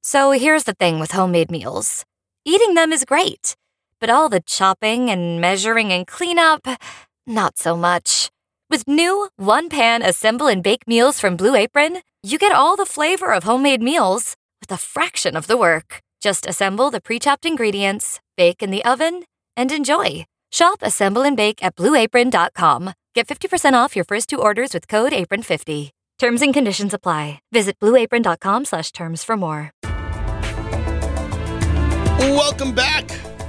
So here's the thing with homemade meals. Eating them is great, but all the chopping and measuring and cleanup, not so much. With new one-pan assemble and bake meals from Blue Apron, you get all the flavor of homemade meals with a fraction of the work. Just assemble the pre-chopped ingredients, bake in the oven, and enjoy. Shop Assemble and Bake at BlueApron.com. Get 50% off your first 2 orders with code APRON50. Terms and conditions apply. Visit BlueApron.com/terms for more. Welcome back.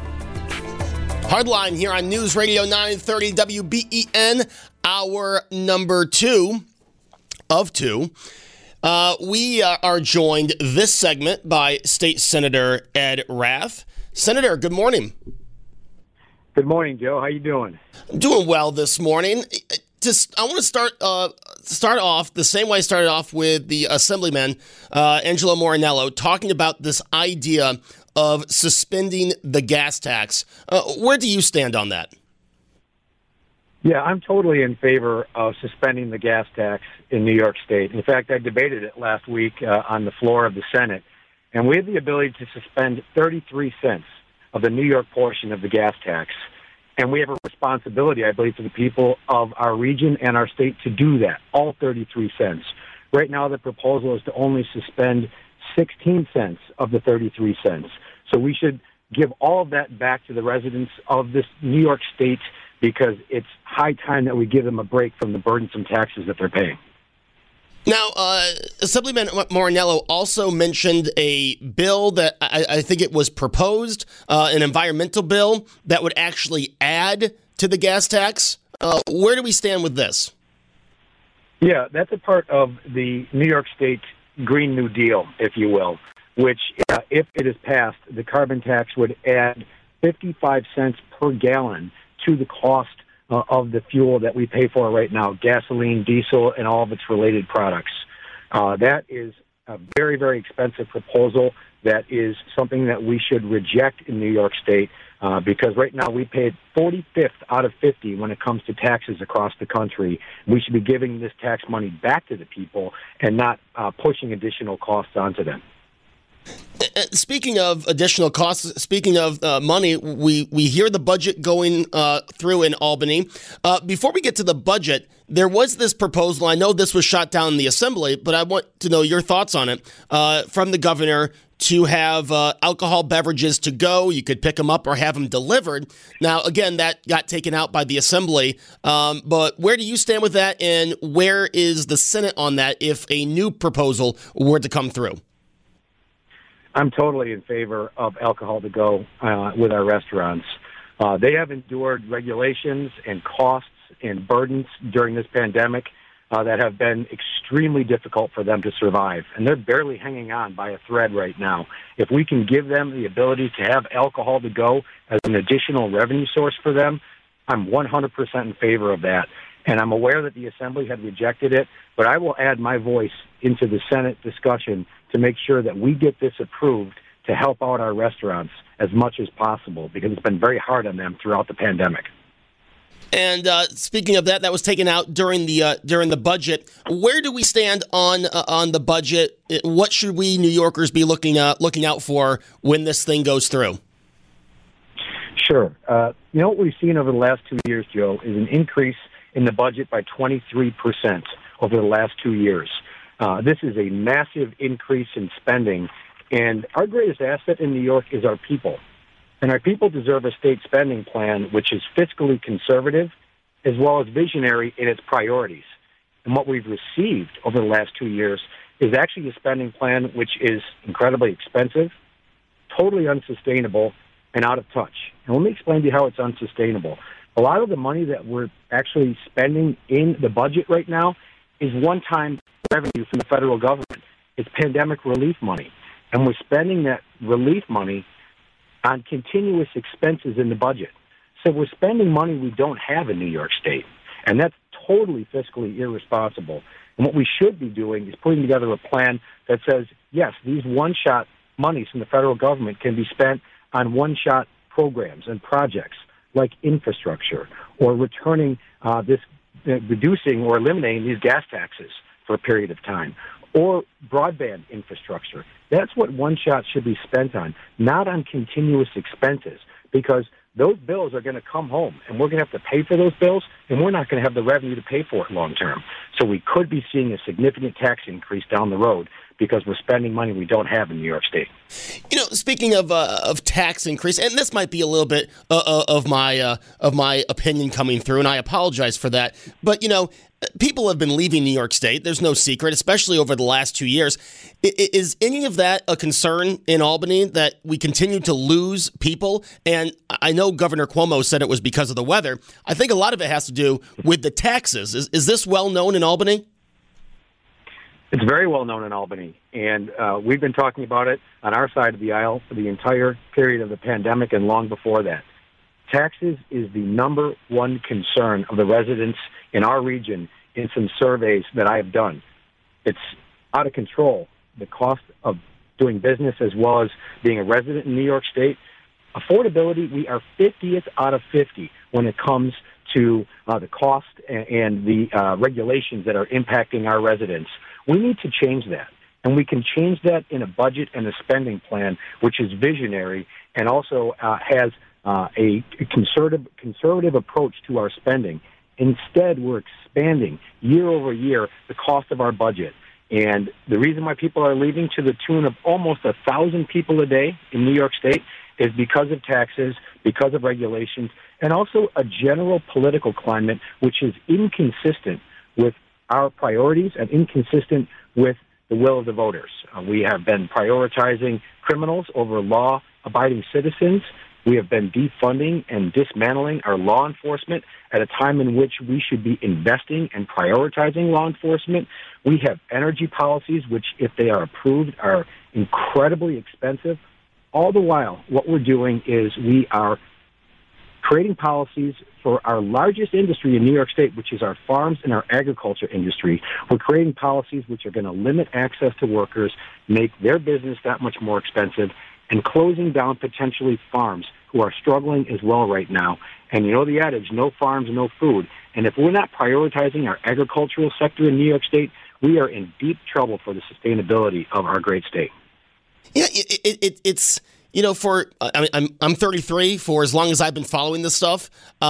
Hardline here on News Radio 930 WBEN, hour number 2 of 2. We are joined this segment by State Senator Ed Rath. Senator, good morning. Good morning, Joe. How you doing? I'm doing well this morning. I want to start off the same way I started off with the Assemblyman, Angelo Morinello, talking about this idea of suspending the gas tax. Where do you stand on that? Yeah, I'm totally in favor of suspending the gas tax in New York State. In fact, I debated it last week on the floor of the Senate, and we have the ability to suspend 33 cents of the New York portion of the gas tax. And we have a responsibility, I believe, to the people of our region and our state to do that, all 33 cents. Right now, the proposal is to only suspend 16 cents of the 33 cents. So we should give all of that back to the residents of this New York State because it's high time that we give them a break from the burdensome taxes that they're paying. Now, Assemblyman Morinello also mentioned a bill that I think it was proposed, an environmental bill that would actually add to the gas tax. Where do we stand with this? Yeah, that's a part of the New York State Green New Deal, if you will, which, if it is passed, the carbon tax would add 55 cents per gallon to the cost of the fuel that we pay for right now, gasoline, diesel, and all of its related products. That is a very, very expensive proposal. That is something that we should reject in New York State because right now we pay 45th out of 50 when it comes to taxes across the country. We should be giving this tax money back to the people and not pushing additional costs onto them. Speaking of additional costs, speaking of money, we hear the budget going through in Albany. Before we get to the budget, there was this proposal. I know this was shot down in the Assembly, but I want to know your thoughts on it from the governor to have alcohol beverages to go. You could pick them up or have them delivered. Now, again, that got taken out by the Assembly. But where do you stand with that, and where is the Senate on that if a new proposal were to come through? I'm totally in favor of alcohol to go with our restaurants. They have endured regulations and costs and burdens during this pandemic that have been extremely difficult for them to survive. And they're barely hanging on by a thread right now. If we can give them the ability to have alcohol to go as an additional revenue source for them, I'm 100% in favor of that. And I'm aware that the Assembly had rejected it, but I will add my voice into the Senate discussion to make sure that we get this approved to help out our restaurants as much as possible, because it's been very hard on them throughout the pandemic. And speaking of that, that was taken out during the budget. Where do we stand on the budget? What should we New Yorkers be looking out for when this thing goes through? Sure. What we've seen over the last 2 years, Joe, is an increase in the budget by 23% over the last 2 years. This is a massive increase in spending, and our greatest asset in New York is our people. And our people deserve a state spending plan which is fiscally conservative as well as visionary in its priorities. And what we've received over the last 2 years is actually a spending plan which is incredibly expensive, totally unsustainable, and out of touch. And let me explain to you how it's unsustainable. A lot of the money that we're actually spending in the budget right now is one-time revenue from the federal government. It's pandemic relief money. And we're spending that relief money on continuous expenses in the budget. So we're spending money we don't have in New York State. And that's totally fiscally irresponsible. And what we should be doing is putting together a plan that says, yes, these one-shot monies from the federal government can be spent on one-shot programs and projects like infrastructure, or returning reducing or eliminating these gas taxes for a period of time, or broadband infrastructure. That's what one shot should be spent on, not on continuous expenses, because those bills are going to come home, and we're going to have to pay for those bills, and we're not going to have the revenue to pay for it long term. So we could be seeing a significant tax increase down the road because we're spending money we don't have in New York State. You know, speaking of tax increase, and this might be a little bit of my opinion coming through, and I apologize for that. But you know, people have been leaving New York State. There's no secret, especially over the last 2 years. Is any of that a concern in Albany, that we continue to lose people? And I know Governor Cuomo said it was because of the weather. I think a lot of it has to do with the taxes. Is this well known in Albany? It's very well known in Albany, and we've been talking about it on our side of the aisle for the entire period of the pandemic and long before that. Taxes is the number one concern of the residents in our region in some surveys that I have done. It's out of control, the cost of doing business as well as being a resident in New York State. Affordability, we are 50th out of 50 when it comes to the cost and the regulations that are impacting our residents. We need to change that, and we can change that in a budget and a spending plan, which is visionary and also has a conservative approach to our spending. Instead, we're expanding year over year the cost of our budget. And the reason why people are leaving, to the tune of almost 1,000 people a day in New York State, is because of taxes, because of regulations, and also a general political climate which is inconsistent with our priorities and inconsistent with the will of the voters. We have been prioritizing criminals over law-abiding citizens. We have been defunding and dismantling our law enforcement at a time in which we should be investing and prioritizing law enforcement. We have energy policies which, if they are approved, are incredibly expensive. All the while, what we're doing is we are creating policies for our largest industry in New York State, which is our farms and our agriculture industry. We're creating policies which are going to limit access to workers, make their business that much more expensive, and closing down potentially farms who are struggling as well right now. And you know the adage, no farms, no food. And if we're not prioritizing our agricultural sector in New York State, we are in deep trouble for the sustainability of our great state. Yeah, it's... You know, I'm 33. For as long as I've been following this stuff,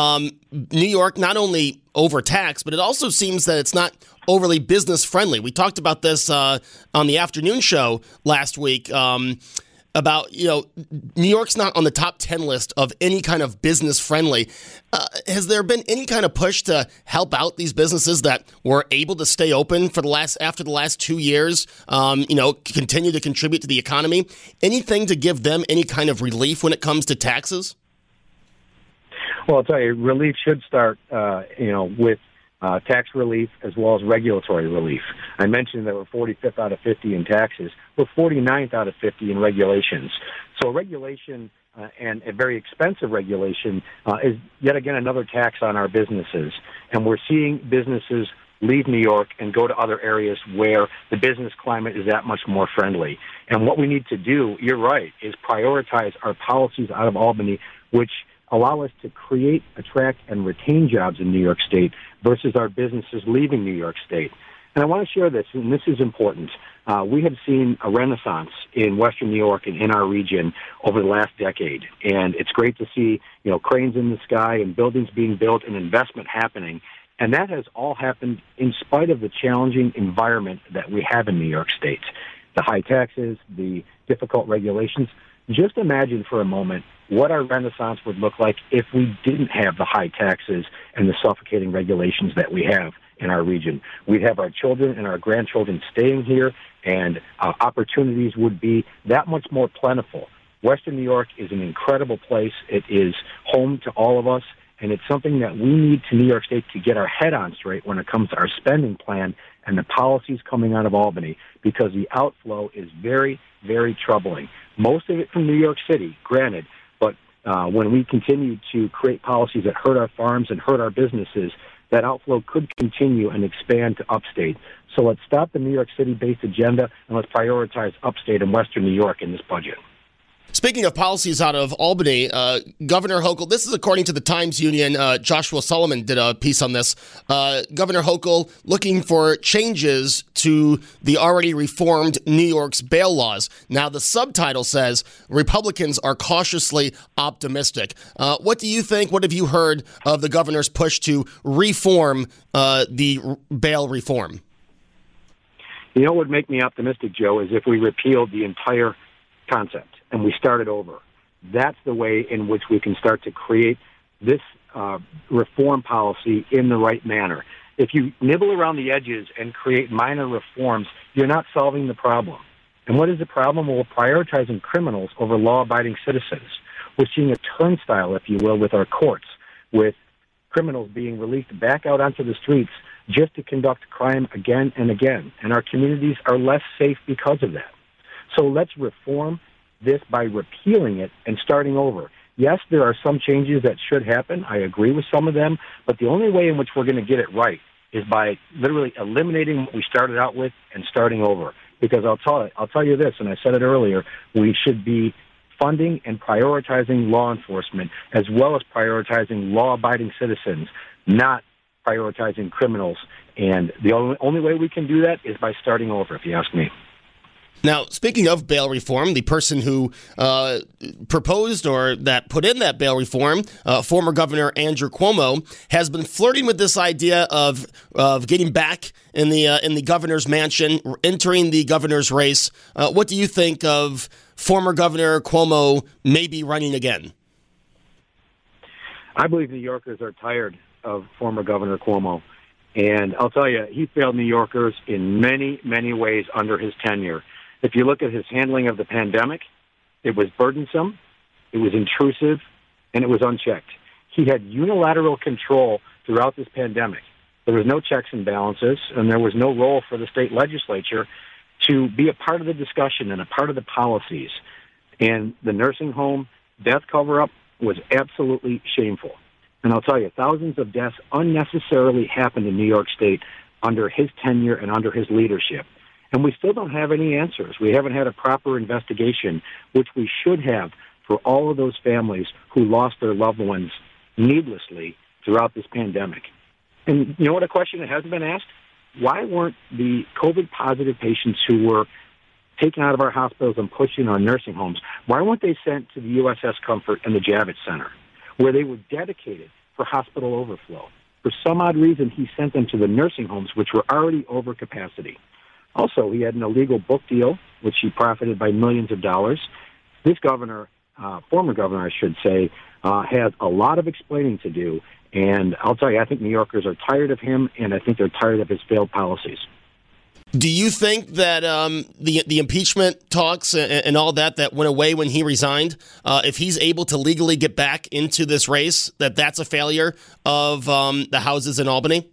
New York not only overtaxed, but it also seems that it's not overly business friendly. We talked about this on the afternoon show last week. About, you know, New York's not on the top 10 list of any kind of business friendly. Has there been any kind of push to help out these businesses that were able to stay open for after the last 2 years, you know, continue to contribute to the economy? Anything to give them any kind of relief when it comes to taxes? Well, I'll tell you, relief should start, with tax relief as well as regulatory relief. I mentioned that we're 45th out of 50 in taxes. We're 49th out of 50 in regulations. So regulation, and a very expensive regulation, is yet again another tax on our businesses. And we're seeing businesses leave New York and go to other areas where the business climate is that much more friendly. And what we need to do, you're right, is prioritize our policies out of Albany, which allow us to create, attract, and retain jobs in New York State versus our businesses leaving New York State. And I want to share this, and this is important. We have seen a renaissance in Western New York and in our region over the last decade. And it's great to see, you know, cranes in the sky and buildings being built and investment happening. And that has all happened in spite of the challenging environment that we have in New York State. The high taxes, the difficult regulations. Just imagine for a moment what our renaissance would look like if we didn't have the high taxes and the suffocating regulations that we have in our region. We'd have our children and our grandchildren staying here, and opportunities would be that much more plentiful. Western New York is an incredible place. It is home to all of us, and it's something that we need to New York State to get our head on straight when it comes to our spending plan and the policies coming out of Albany, because the outflow is very, very troubling. Most of it from New York City, granted, but when we continue to create policies that hurt our farms and hurt our businesses, that outflow could continue and expand to upstate. So let's stop the New York City-based agenda and let's prioritize upstate and Western New York in this budget. Speaking of policies out of Albany, Governor Hochul, this is according to the Times Union, Joshua Solomon did a piece on this. Governor Hochul looking for changes to the already reformed New York's bail laws. Now, the subtitle says, Republicans are cautiously optimistic. What do you think? What have you heard of the governor's push to reform the bail reform? You know what would make me optimistic, Joe, is if we repealed the entire concept and we started over. That's the way in which we can start to create this reform policy in the right manner. If you nibble around the edges and create minor reforms, you're not solving the problem. And what is the problem? Well, we're prioritizing criminals over law-abiding citizens. We're seeing a turnstile, if you will, with our courts, with criminals being released back out onto the streets just to conduct crime again and again. And our communities are less safe because of that. So let's reform this by repealing it and starting over. Yes, there are some changes that should happen. I agree with some of them. But the only way in which we're going to get it right is by literally eliminating what we started out with and starting over. Because I'll tell you this, and I said it earlier, we should be funding and prioritizing law enforcement as well as prioritizing law-abiding citizens, not prioritizing criminals. And the only way we can do that is by starting over, if you ask me. Now, speaking of bail reform, the person who proposed or that put in that bail reform, former Governor Andrew Cuomo, has been flirting with this idea of getting back in the governor's mansion, entering the governor's race. What do you think of former Governor Cuomo maybe running again? I believe New Yorkers are tired of former Governor Cuomo. And I'll tell you, he failed New Yorkers in many, many ways under his tenure. If you look at his handling of the pandemic, it was burdensome, it was intrusive, and it was unchecked. He had unilateral control throughout this pandemic. There was no checks and balances, and there was no role for the state legislature to be a part of the discussion and a part of the policies. And the nursing home death cover-up was absolutely shameful. And I'll tell you, thousands of deaths unnecessarily happened in New York State under his tenure and under his leadership. And we still don't have any answers. We haven't had a proper investigation, which we should have for all of those families who lost their loved ones needlessly throughout this pandemic. And you know what a question that hasn't been asked? Why weren't the COVID-positive patients who were taken out of our hospitals and pushed in our nursing homes, why weren't they sent to the USS Comfort and the Javits Center, where they were dedicated for hospital overflow? For some odd reason, he sent them to the nursing homes, which were already over capacity. Also, he had an illegal book deal, which he profited by millions of dollars. This governor, former governor, I should say, has a lot of explaining to do. And I'll tell you, I think New Yorkers are tired of him, and I think they're tired of his failed policies. Do you think that the impeachment talks and all that went away when he resigned, if he's able to legally get back into this race, that's a failure of the houses in Albany?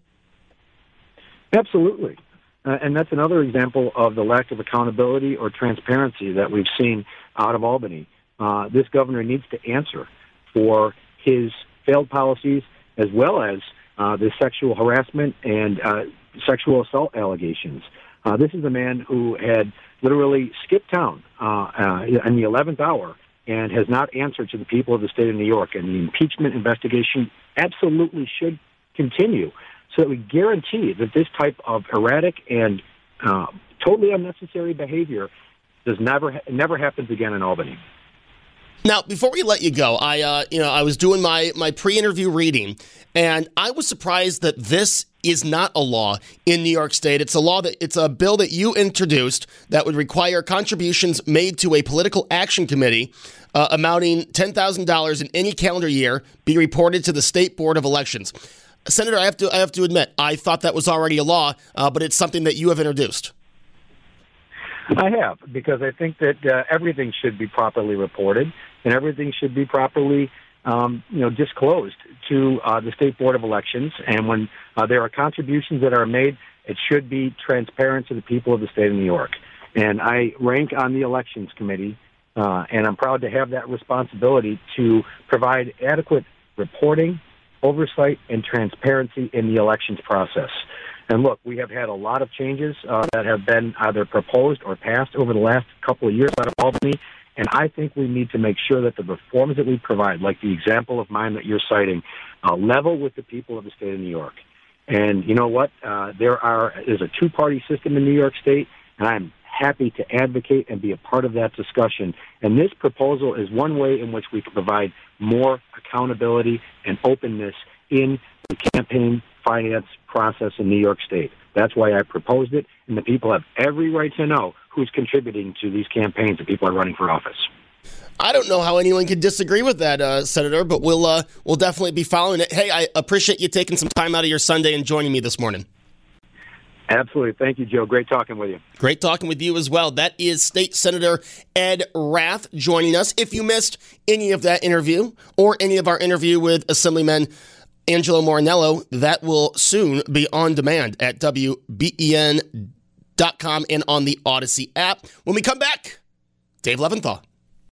Absolutely. And that's another example of the lack of accountability or transparency that we've seen out of Albany. This governor needs to answer for his failed policies as well as the sexual harassment and sexual assault allegations. This is a man who had literally skipped town in the 11th hour and has not answered to the people of the state of New York. And the impeachment investigation absolutely should continue so that we guarantee that this type of erratic and totally unnecessary behavior never happens again in Albany. Now, before we let you go, I was doing my pre-interview reading, and I was surprised that this is not a law in New York State. It's a bill that you introduced that would require contributions made to a political action committee amounting $10,000 in any calendar year be reported to the State Board of Elections. Senator, I have to admit, I thought that was already a law, but it's something that you have introduced. I have, because I think that everything should be properly reported and everything should be properly disclosed to the State Board of Elections. And when there are contributions that are made, it should be transparent to the people of the state of New York. And I rank on the Elections Committee, and I'm proud to have that responsibility to provide adequate reporting, oversight, and transparency in the elections process. And look, we have had a lot of changes that have been either proposed or passed over the last couple of years out of Albany, And I think we need to make sure that the reforms that we provide, like the example of mine that you're citing, level with the people of the state of New York. And you know what? There's a two-party system in New York State, and I'm happy to advocate and be a part of that discussion. And this proposal is one way in which we can provide more accountability and openness in the campaign finance process in New York State. That's why I proposed it, and the people have every right to know who's contributing to these campaigns that people are running for office. I don't know how anyone could disagree with that, Senator, but we'll definitely be following it. Hey, I appreciate you taking some time out of your Sunday and joining me this morning. Absolutely. Thank you, Joe. Great talking with you. Great talking with you as well. That is State Senator Ed Rath joining us. If you missed any of that interview or any of our interview with Assemblyman Angelo Morinello, that will soon be on demand at WBEN.com and on the Odyssey app. When we come back, Dave Leventhal.